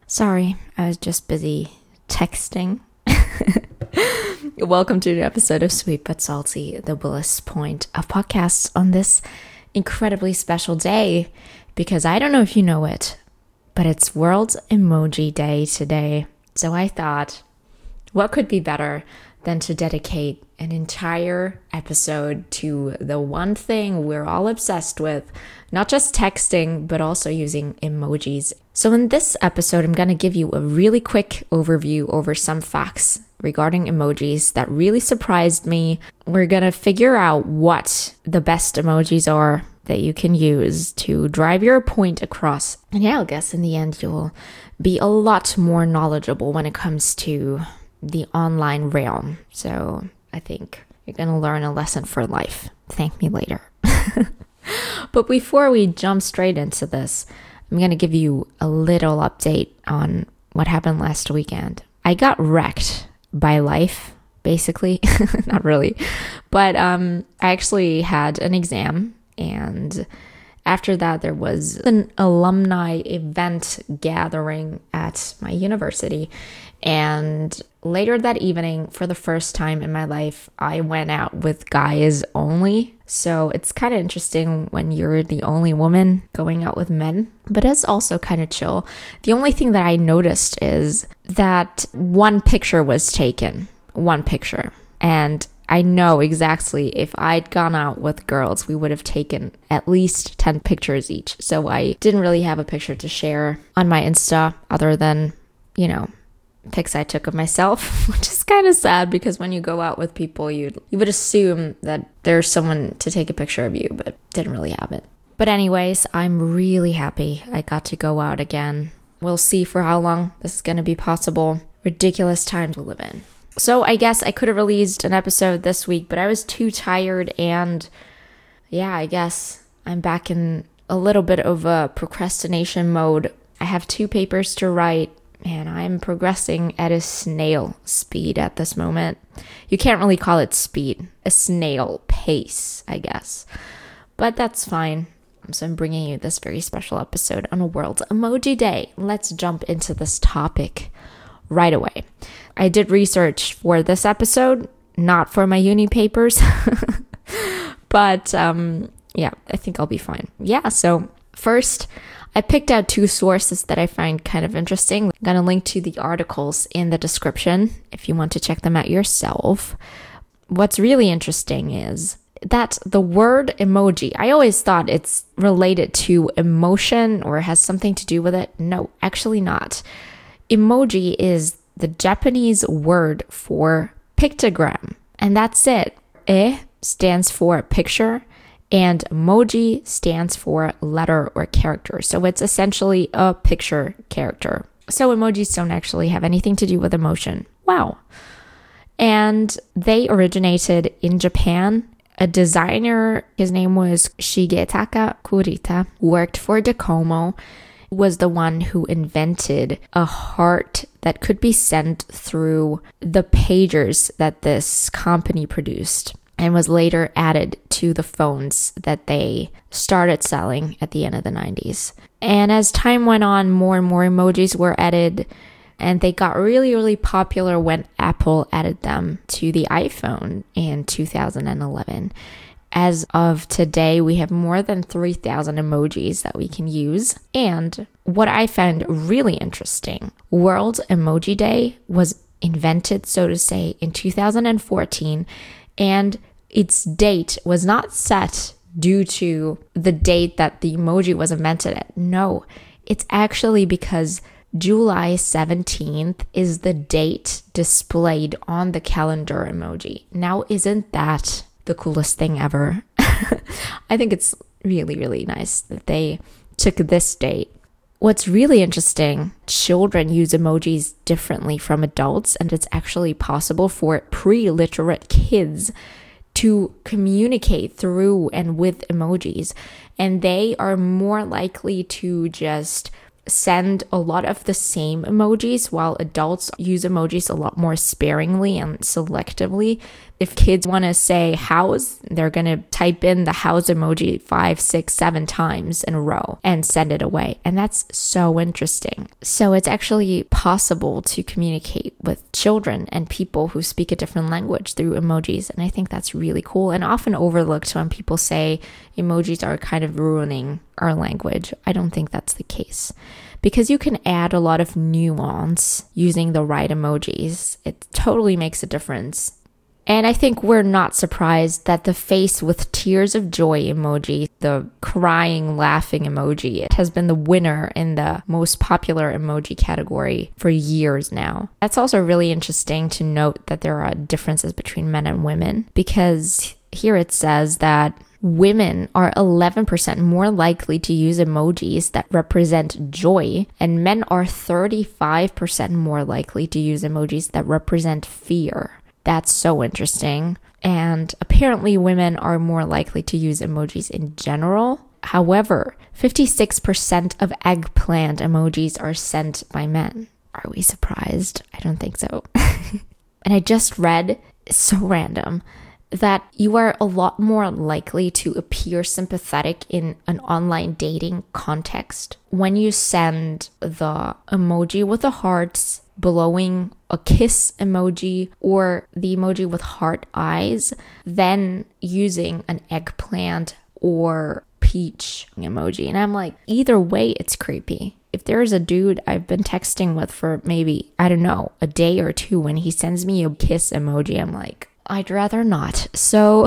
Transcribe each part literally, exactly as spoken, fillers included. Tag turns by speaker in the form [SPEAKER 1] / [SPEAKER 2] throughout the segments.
[SPEAKER 1] Sorry, I was just busy texting. Welcome to the episode of Sweet But Salty, the Bliss Point of podcasts on this incredibly special day, because I don't know if you know it, but it's World Emoji Day today. So I thought, what could be better than to dedicate an entire episode to the one thing we're all obsessed with, not just texting, but also using emojis. So in this episode, I'm going to give you a really quick overview over some facts regarding emojis that really surprised me. We're going to figure out what the best emojis are that you can use to drive your point across. And yeah, I guess in the end, you'll be a lot more knowledgeable when it comes to the online realm. So I think you're going to learn a lesson for life. Thank me later. But before we jump straight into this, I'm going to give you a little update on what happened last weekend. I got wrecked by life, basically. Not really. But um, I actually had an exam, and after that, there was an alumni event gathering at my university. And later that evening, for the first time in my life, I went out with guys only. So it's kind of interesting when you're the only woman going out with men, but it's also kind of chill. The only thing that I noticed is that one picture was taken, one picture. And I know exactly if I'd gone out with girls, we would have taken at least ten pictures each. So I didn't really have a picture to share on my Insta other than, you know, pics I took of myself, which is kind of sad because when you go out with people, you you would assume that there's someone to take a picture of you, but didn't really have it. But anyways, I'm really happy I got to go out again. We'll see for how long this is going to be possible. Ridiculous time to live in. So I guess I could have released an episode this week, but I was too tired, and yeah, I guess I'm back in a little bit of a procrastination mode. I have two papers to write, and I'm progressing at a snail speed at this moment. You can't really call it speed, a snail pace, I guess. But that's fine. So I'm bringing you this very special episode on a World Emoji Day. Let's jump into this topic right away. I did research for this episode, not for my uni papers. But um, yeah, I think I'll be fine. Yeah, so first, I picked out two sources that I find kind of interesting. I'm going to link to the articles in the description if you want to check them out yourself. What's really interesting is that the word emoji, I always thought it's related to emotion or has something to do with it. No, actually not. Emoji is the Japanese word for pictogram, and that's it. E stands for picture, and emoji stands for letter or character. So it's essentially a picture character. So emojis don't actually have anything to do with emotion. Wow. And they originated in Japan. A designer, his name was Shigetaka Kurita, worked for Docomo, was the one who invented a heart that could be sent through the pagers that this company produced, and was later added to the phones that they started selling at the end of the nineties. And as time went on, more and more emojis were added, and they got really, really popular when Apple added them to the iPhone in two thousand eleven. As of today, we have more than three thousand emojis that we can use. And what I found really interesting, World Emoji Day was invented, so to say, in two thousand fourteen, and its date was not set due to the date that the emoji was invented at. No, it's actually because July seventeenth is the date displayed on the calendar emoji. Now, isn't that the coolest thing ever? I think it's really, really nice that they took this date. What's really interesting, children use emojis differently from adults, and it's actually possible for pre-literate kids to communicate through and with emojis, and they are more likely to just send a lot of the same emojis, while adults use emojis a lot more sparingly and selectively. If kids want to say house, they're going to type in the house emoji five, six, seven times in a row and send it away. And that's so interesting. So it's actually possible to communicate with children and people who speak a different language through emojis. And I think that's really cool and often overlooked when people say emojis are kind of ruining our language. I don't think that's the case, because you can add a lot of nuance using the right emojis. It totally makes a difference. And I think we're not surprised that the face with tears of joy emoji, the crying, laughing emoji, it has been the winner in the most popular emoji category for years now. That's also really interesting to note that there are differences between men and women, because here it says that women are eleven percent more likely to use emojis that represent joy, and men are thirty-five percent more likely to use emojis that represent fear. That's so interesting. And apparently women are more likely to use emojis in general. However, fifty-six percent of eggplant emojis are sent by men. Are we surprised? I don't think so. And I just read, so random, that you are a lot more likely to appear sympathetic in an online dating context when you send the emoji with the hearts, blowing a kiss emoji, or the emoji with heart eyes, than using an eggplant or peach emoji. And I'm like, either way, it's creepy. If there's a dude I've been texting with for maybe, I don't know, a day or two, when he sends me a kiss emoji, I'm like, I'd rather not. So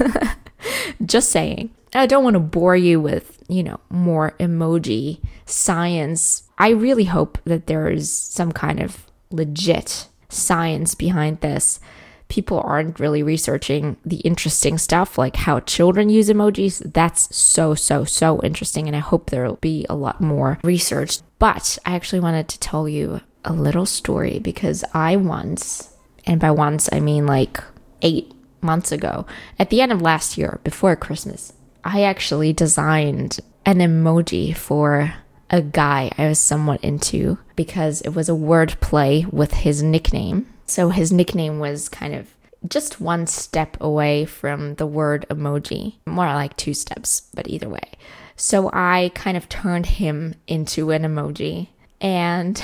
[SPEAKER 1] just saying. I don't want to bore you with, you know, more emoji science. I really hope that there is some kind of legit science behind this. People aren't really researching the interesting stuff like how children use emojis. That's so, so, so interesting. And I hope there'll be a lot more research. But I actually wanted to tell you a little story, because I once, and by once I mean like eight months ago, at the end of last year, before Christmas, I actually designed an emoji for a guy I was somewhat into, because it was a word play with his nickname. So his nickname was kind of just one step away from the word emoji, more like two steps, but either way. So I kind of turned him into an emoji, and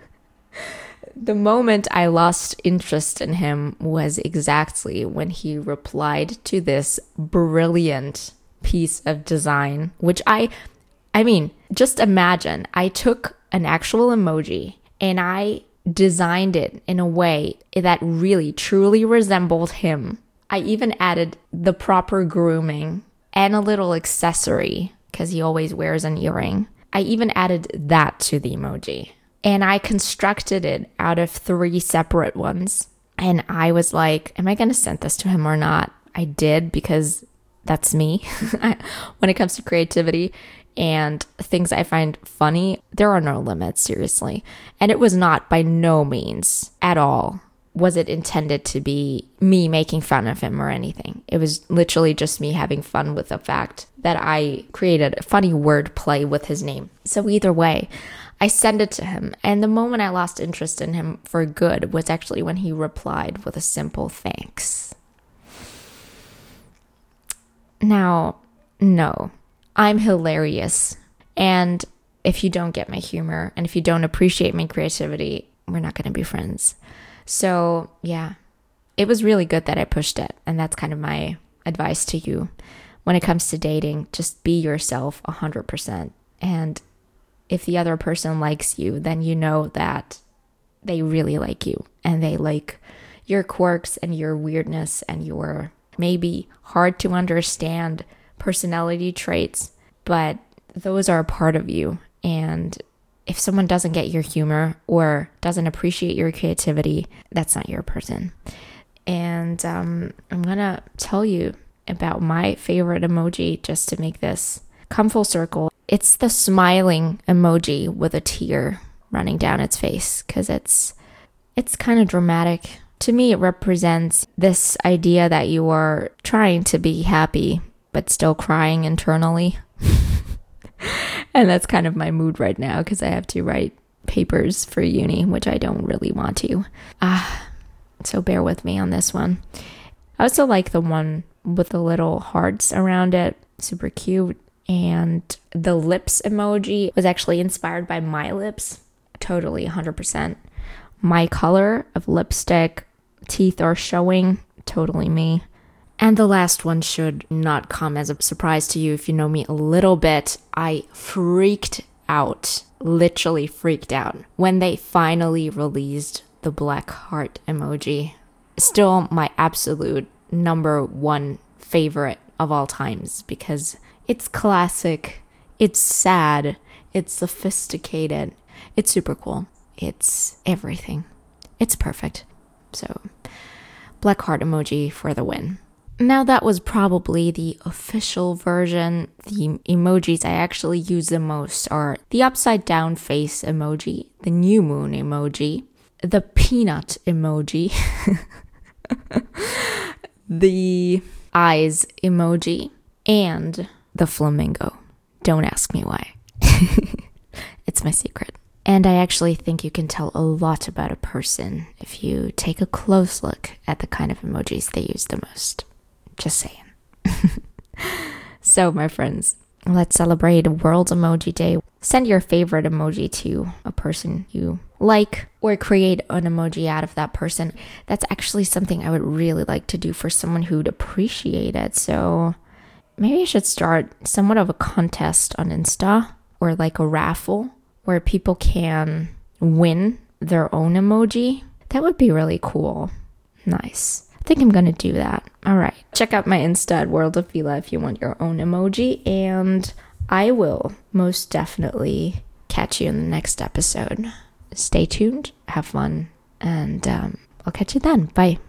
[SPEAKER 1] the moment I lost interest in him was exactly when he replied to this brilliant piece of design, which I, I mean, just imagine, I took an actual emoji and I designed it in a way that really truly resembled him. I even added the proper grooming and a little accessory, because he always wears an earring. I even added that to the emoji. And I constructed it out of three separate ones. And I was like, am I going to send this to him or not? I did, because that's me. When it comes to creativity and things I find funny, there are no limits, seriously. And it was not, by no means at all, was it intended to be me making fun of him or anything. It was literally just me having fun with the fact that I created a funny word play with his name. So either way, I sent it to him, and the moment I lost interest in him for good was actually when he replied with a simple thanks. Now, no, I'm hilarious, and if you don't get my humor, and if you don't appreciate my creativity, we're not going to be friends. So yeah, it was really good that I pushed it, and that's kind of my advice to you. When it comes to dating, just be yourself one hundred percent, and if the other person likes you, then you know that they really like you, and they like your quirks and your weirdness and your maybe hard to understand personality traits, but those are a part of you. And if someone doesn't get your humor or doesn't appreciate your creativity, that's not your person. And um, I'm gonna tell you about my favorite emoji just to make this come full circle. It's the smiling emoji with a tear running down its face, because it's it's kind of dramatic. To me, it represents this idea that you are trying to be happy but still crying internally. And that's kind of my mood right now, because I have to write papers for uni, which I don't really want to. Ah, so bear with me on this one. I also like the one with the little hearts around it. Super cute. And the lips emoji was actually inspired by my lips. Totally, one hundred percent. My color of lipstick, teeth are showing. Totally me. And the last one should not come as a surprise to you if you know me a little bit. I freaked out, literally freaked out, when they finally released the black heart emoji. Still my absolute number one favorite of all times because it's classic, it's sad, it's sophisticated, it's super cool, it's everything. It's perfect. So, black heart emoji for the win. Now that was probably the official version. The emojis I actually use the most are the upside down face emoji, the new moon emoji, the peanut emoji, the eyes emoji, and the flamingo. Don't ask me why. It's my secret. And I actually think you can tell a lot about a person if you take a close look at the kind of emojis they use the most. Just saying. So, my friends, let's celebrate World Emoji Day. Send your favorite emoji to a person you like or create an emoji out of that person. That's actually something I would really like to do for someone who'd appreciate it. So maybe I should start somewhat of a contest on Insta or like a raffle where people can win their own emoji. That would be really cool. Nice. I think I'm going to do that. All right. Check out my Insta at World of Fila if you want your own emoji. And I will most definitely catch you in the next episode. Stay tuned. Have fun. And um, I'll catch you then. Bye.